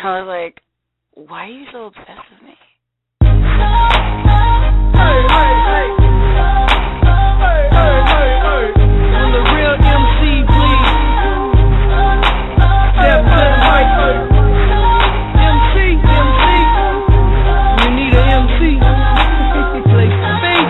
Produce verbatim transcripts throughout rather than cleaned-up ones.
I was like, why are you so obsessed with me? Hey, hey, hey. Hey, hey, hey, hey. When the real M C, please. Step to the mic. M C, M C. You need an M C. Play space.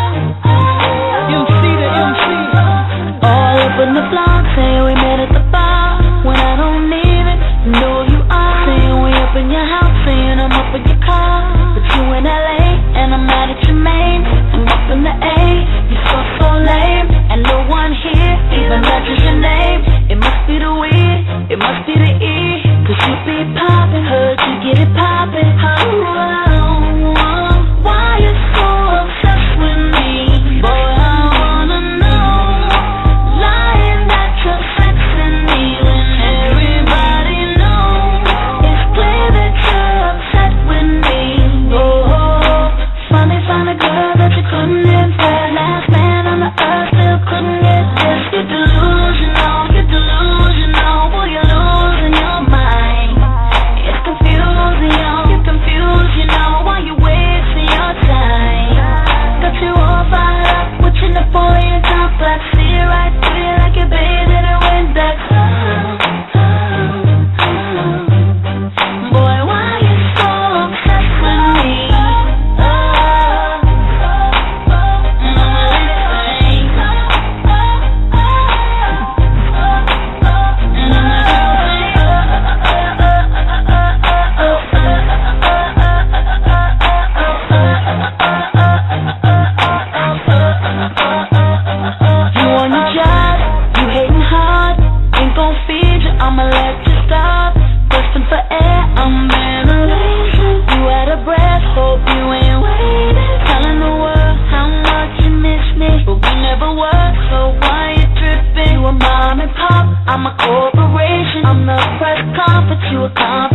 M C to M C. All up in the block, saying we met at the bar. When I don't need it, you know who you are. Saying we up in your house, saying I'm up in your car. But you in L A, and I'm mad at your main. I'm up in the A, you're so, so lame. And no one here even mentions your name. It must be the weed, it must be the E. Cause you be poppin', heard you get it poppin'. Oh, why you so obsessed with me? Boy, I wanna know. Lying that you're sexing me when everybody knows. It's clear that you're upset with me. Oh, finally found a girl that you couldn't impress. Last man on the earth still couldn't get this. You're delusional, you're delusional. Boy, you're losing your mind. It's confusing, yo, you're confused, you know. Why you wasting your time? Got you all fired up with your Napoleon complex. See you right there like you're bathed in a Windex. Boy, why you so obsessed with me? You on your job, you hating hard, ain't gon' feed you, I'ma let you stop. Thirsting for air, I'm ventilation. You out of breath, hope you ain't waiting. Telling the world how much you miss me, but we never were, so why you tripping? You a mom and pop, I'm a corporation. I'm the press conference, you a con.